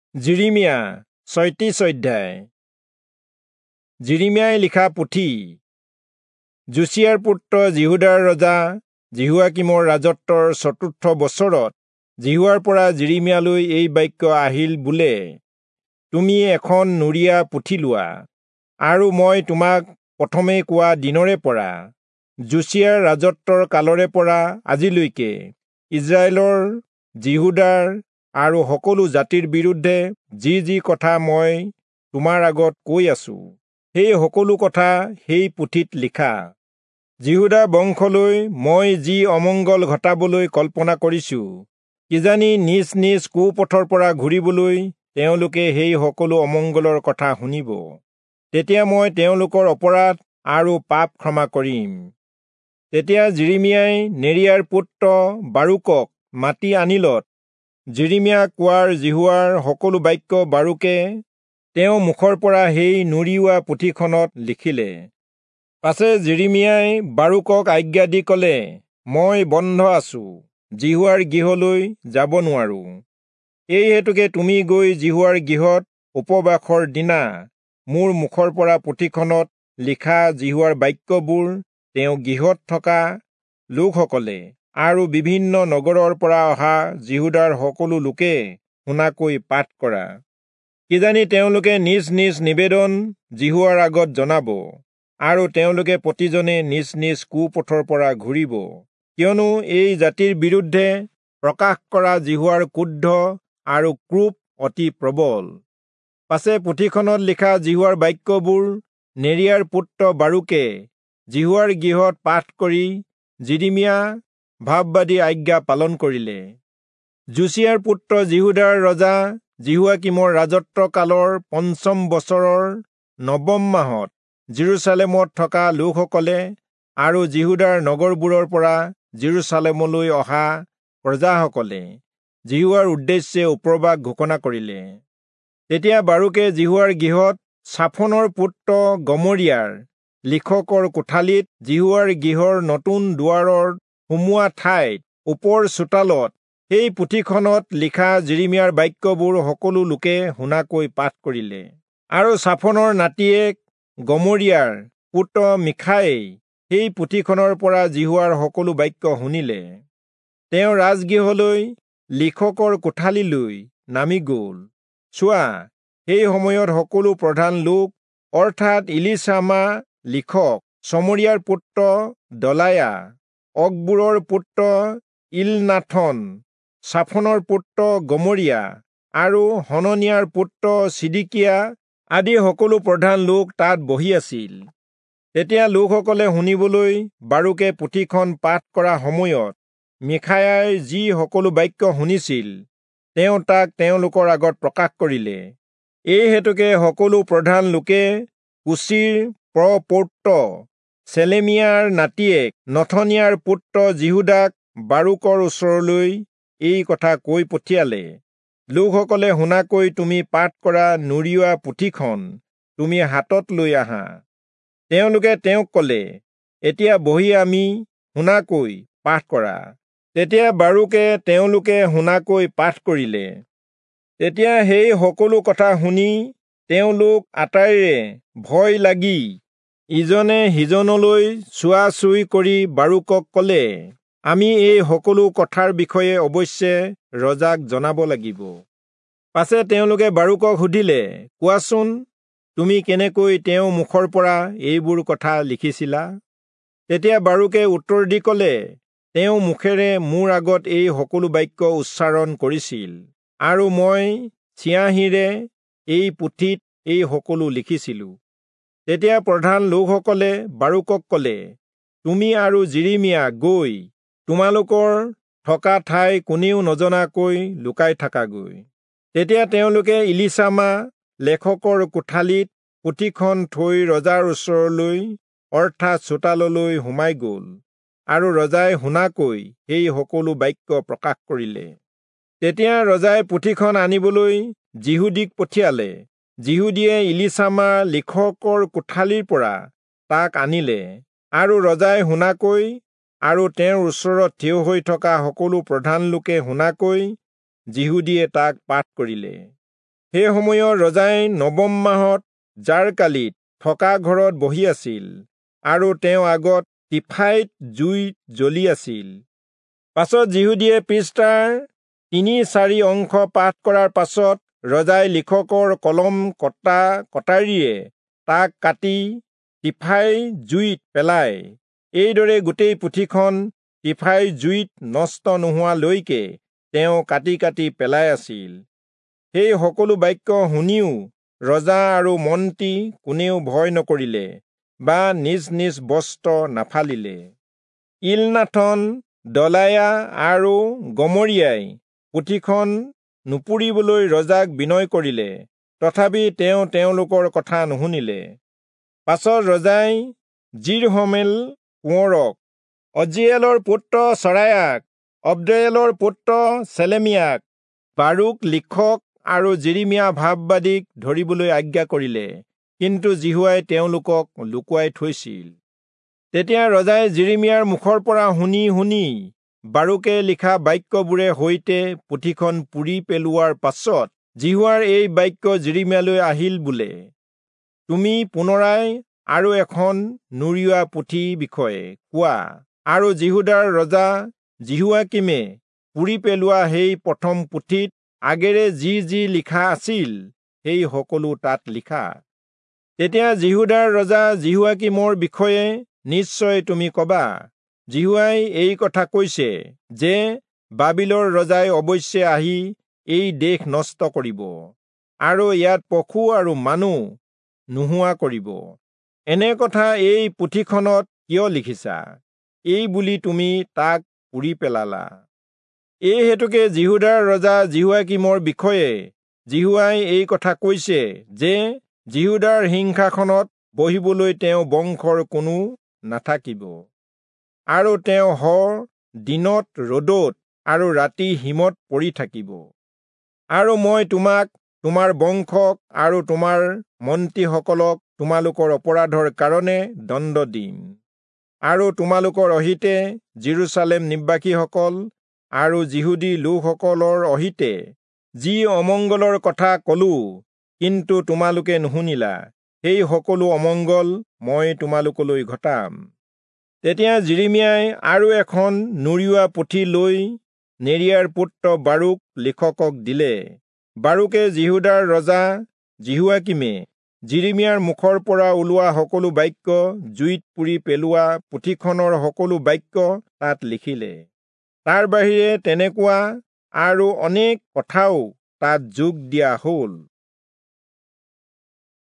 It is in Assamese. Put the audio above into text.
জিৰিমিয়া ৩৬ অধ্যায়। জিৰিমিয়াই লিখা পুথি। যোছিয়াৰ পুত্ৰ জিহুদাৰ ৰজা জিহুৱাকিমৰ ৰাজত্বৰ ৪ৰ্থ বছৰত জিহুৱাৰ পৰা জিৰিমিয়ালৈ এই বাক্য আহিল বোলে, তুমি এখন নুৰীয়া পুথি লোৱা, আৰু মই তোমাক প্ৰথমে কোৱা দিনৰে পৰা যোছিয়াৰ ৰাজত্বৰ কালৰে পৰা আজিলৈকে ইজৰাইলৰ, জিহুদাৰ আৰু সকলো জাতিৰ বিৰুদ্ধে যি কথা মই তোমাৰ আগত কৈ আছো, সেই সকলো কথা সেই পুথিত লিখা। জিহুদা বংশলৈ মই যি অমংগল ঘটাবলৈ কল্পনা কৰিছো, কিজানি নিজ নিজ কুপথৰ পৰা ঘূৰিবলৈ তেওঁলোকে সেই সকলো অমংগলৰ কথা শুনিব। তেতিয়া মই তেওঁলোকৰ অপৰাধ আৰু পাপ ক্ষমা কৰিম। তেতিয়া জিৰিমিয়াই নেৰিয়াৰ পুত্ৰ বাৰুকক মাতি আনিলত জিৰিমিয়াক কোৱাৰ জিহুৱাৰ সকলো বাক্য বাৰুকে তেওঁৰ মুখৰ পৰা সেই নুৰীয়া পুথিখনত লিখিলে। পাছে জিৰিমিয়াই বাৰুকক আজ্ঞা দি ক'লে, মই বন্ধ আছো, জিহুৱাৰ গৃহলৈ যাব নোৱাৰো। এই হেতুকে তুমি গৈ জিহুৱাৰ গৃহত উপবাসৰ দিনা মোৰ মুখৰ পৰা পুথিখনত লিখা জিহুৱাৰ বাক্যবোৰ তেওঁ গৃহত থকা লোকসকলে আৰু বিভিন্ন নগৰৰ পৰা অহা জিহুদাৰ সকলো লোকে শুনাকৈ পাঠ কৰা। কিজানি তেওঁলোকে নিজ নিজ নিবেদন জিহুৱাৰ আগত জনাব, আৰু তেওঁলোকে প্ৰতিজনে নিজ নিজ কুপথৰ পৰা ঘূৰিব, কিয়নো এই জাতিৰ বিৰুদ্ধে প্ৰকাশ কৰা জিহুৱাৰ ক্ৰোধ আৰু ক্ৰোধ অতি প্ৰবল। পাছে পুথিখনত লিখা জিহুৱাৰ বাক্যবোৰ নেৰিয়াৰ পুত্ৰ বাৰুকে জিহুৱাৰ গৃহত পাঠ কৰি জিৰিমিয়া ভাৱবাদী আজ্ঞা পালন কৰিলে। যোছিয়াৰ পুত্ৰ জিহুদাৰ ৰজা জিহুৱাকিমৰ ৰাজত্ব কালৰ ৫ম বছৰৰ ৯ম মাহত জেৰুচালেমত থকা লোকসকলে আৰু জিহুদাৰ নগৰবোৰৰ পৰা জেৰুচালেমলৈ অহা প্ৰজাসকলে জিহুৱাৰ উদ্দেশ্যে উপবাস ঘোষণা কৰিলে। তেতিয়া বাৰুকে জিহুৱাৰ গৃহত ছাফনৰ পুত্ৰ গমৰিয়াৰ লিখকৰ কোঠালিত জিহুৱাৰ গৃহৰ নতুন দুৱাৰৰ সোমোৱা ঠাইত ওপৰ চোতালত সেই পুথিখনত লিখা জিৰিমিয়াৰ বাক্যবোৰ সকলো লোকে শুনাকৈ পাঠ কৰিলে। আৰু ছাফনৰ নাতিয়েক গমৰিয়াৰ পুত্ৰ মিখাই সেই পুথিখনৰ পৰা জিহুৱাৰ সকলো বাক্য শুনিলে। তেওঁ ৰাজগৃহলৈ লিখকৰ কোঠালিলৈ নামি গ'ল। চোৱা, সেই সময়ত সকলো প্ৰধান লোক অৰ্থাৎ ইলিচামা লিখক, চমৰিয়াৰ পুত্ৰ দলায়া, অকবোৰৰ পুত্ৰ ইলনাথন, ছাফনৰ পুত্ৰ গমৰিয়া আৰু হননিয়াৰ পুত্ৰ ছিদিকিয়া আদি সকলো প্ৰধান লোক তাত বহি আছিল। তেতিয়া লোকসকলে শুনিবলৈ বাৰুকে পুথিখন পাঠ কৰা সময়ত মিখায়াই যি সকলো বাক্য শুনিছিল, তেওঁ তাক তেওঁলোকৰ আগত প্ৰকাশ কৰিলে। এই হেতুকে সকলো প্ৰধান লোকে কুছিৰ প্ৰপৌত্ৰ চেলেমিয়াৰ নাতিয়েক নথনিয়াৰ পুত্ৰ জিহুদাক বাৰুকৰ ওচৰলৈ এই কথা কৈ পঠিয়ালে, লোকসকলে শুনাকৈ তুমি পাঠ কৰা নুৰীয়া পুথিখন তুমি হাতত লৈ আহা। তেওঁলোকে তেওঁক ক'লে, এতিয়া বহি আমি শুনাকৈ পাঠ কৰা। তেতিয়া বাৰুকে তেওঁলোকে শুনাকৈ পাঠ কৰিলে। তেতিয়া সেই সকলো কথা শুনি তেওঁলোক আটাইৰে ভয় লাগি ইজনে সিজনলৈ চোৱাচুই কৰি বাৰুকক ক'লে, আমি এই সকলো কথাৰ বিষয়ে অৱশ্যে ৰজাক জনাব লাগিব। পাছে তেওঁলোকে বাৰুকক সুধিলে, কোৱাচোন, তুমি কেনেকৈ তেওঁৰ মুখৰ পৰা এইবোৰ কথা লিখিছিলা? তেতিয়া বাৰুকে উত্তৰ দি ক'লে, তেওঁ মুখেৰে মোৰ আগত এই সকলো বাক্য উচ্চাৰণ কৰিছিল, আৰু মই চিয়াঁহীৰে এই পুথিত এই সকলো লিখিছিলো। তেতিয়া প্ৰধান লোকসকলে বাৰুকক ক'লে, তুমি আৰু জিৰিমিয়া গৈ তোমালোকৰ থকা ঠাই কোনেও নজনাকৈ লুকাই থাকাগৈ। তেতিয়া তেওঁলোকে ইলিচামা লেখকৰ কোঠালিত পুথিখন থৈ ৰজাৰ ওচৰলৈ অৰ্থাৎ চোতাললৈ সোমাই গ'ল, আৰু ৰজাই শুনাকৈ সেই সকলো বাক্য প্ৰকাশ কৰিলে। তেতিয়া ৰজাই পুথিখন আনিবলৈ জিহুদীক পঠিয়ালে। জিহুদীয়ে ইলিচামা লিখকৰ কোঠালিৰ পৰা তাক আনিলে, আৰু ৰজাই শুনাকৈ আৰু তেওঁৰ ওচৰত থিয় হৈ থকা সকলো প্ৰধান লোকে শুনাকৈ জিহুদীয়ে তাক পাঠ কৰিলে। সেই সময়ত ৰজাই ৯ম মাহত জাৰকালিত থকা ঘৰত বহি আছিল, আৰু তেওঁ আগত টিফাইত জুইত জ্বলি আছিল। পাছত যিহুদীয়ে পৃষ্ঠাৰ ৩-৪ অংশ পাঠ কৰাৰ পাছত ৰজাই লিখকৰ কলম কটাৰীয়ে তাক কাটি টিফাই জুইত পেলায়। এইদৰে গোটেই পুথিখন টিফাই জুইত নষ্ট নোহোৱালৈকে তেওঁ কাটি কাটি পেলাই আছিল। সেই সকলো বাক্য শুনিও ৰজা আৰু মন্ত্ৰী কোনেও ভয় নকৰিলে বা নিজ নিজ বস্ত্ৰ নাফালিলে। ইলনাথন, দলায়া আৰু গমৰিয়াই পুথিখন নুপুৰিবলৈ ৰজাক বিনয় কৰিলে, তথাপি তেওঁ তেওঁলোকৰ কথা নুশুনিলে। পাছত ৰজাই জিৰহমেল কোঁৱৰক, অজিয়েলৰ পুত্ৰ চৰায়াক, অব্দেয়েলৰ পুত্ৰ চেলেমিয়াক, বাৰুক লিখক আৰু জিৰিমিয়া ভাৱবাদীক ধৰিবলৈ আজ্ঞা কৰিলে, কিন্তু জিহুৱাই তেওঁলোকক লুকুৱাই থৈছিল। তেতিয়া ৰজাই জিৰিমিয়াৰ মুখৰ পৰা শুনি শুনি বাৰুকে লিখা বাক্যবোৰে সৈতে পুথিখন পুৰি পেলোৱাৰ পাছত জিহুৱাৰ এই বাক্য জিৰিমিয়ালৈ আহিল বোলে, তুমি পুনৰাই আৰু এখন নুৰিওৱা পুথি বিষয়ে কোৱা আৰু জিহুদাৰ ৰজা জিহুৱাকিমে পুৰি পেলোৱা সেই প্ৰথম পুথিত আগেৰে যি যি লিখা আছিল সেই সকলো তাত লিখা। তেতিয়া জিহুদাৰ ৰজা জিহুৱাকিমৰ বিষয়ে নিশ্চয় তুমি কবা, জিহুৱাই এই কথা কৈছে যে বাবিলৰ ৰজাই অৱশ্যে আহি এই দেশ নষ্ট কৰিব আৰু ইয়াত পশু আৰু মানুহ নোহোৱা কৰিব। এনে কথা এই পুথিখনত কিয় লিখিছা? এই বুলি তুমি তাক পুৰি পেলালা। এই হেতুকে জিহুদাৰ ৰজা জিহুৱাকিমৰ বিষয়ে জিহুৱাই এই কথা কৈছে যে জিহুদাৰ সিংহাসনত বহিবলৈ তেওঁ বংশৰ কোনো নাথাকিব, আৰু তেওঁ দিনত ৰ'দত আৰু ৰাতি হিমত পৰি থাকিব। আৰু মই তোমাক, তোমাৰ বংশক আৰু তোমাৰ মন্ত্ৰীসকলক তোমালোকৰ অপৰাধৰ কাৰণে দণ্ড দিম, আৰু তোমালোকৰ অহিতে জেৰুচালেম নিবাসীসকল আৰু যিহুদী লোকসকলৰ অহিতে যি অমংগলৰ কথা কলো, কিন্তু তোমালোকে নুশুনিলা, সেই সকলো অমংগল মই তোমালোকলৈ ঘটাম। তেতিয়া জিৰিমিয়াই আৰু এখন নুৰিওৱা পুথি লৈ নেৰিয়াৰ পুত্ৰ বাৰুক লিখকক দিলে। বাৰুকে জিহুদাৰ ৰজা জিহুৱাকিমে জিৰিমিয়াৰ মুখৰ পৰা ওলোৱা সকলো বাক্য, জুইত পুৰি পেলোৱা পুথিখনৰ সকলো বাক্য তাত লিখিলে। তাৰ বাহিৰে তেনেকুৱা আৰু অনেক কথাও তাত যোগ দিয়া হ'ল।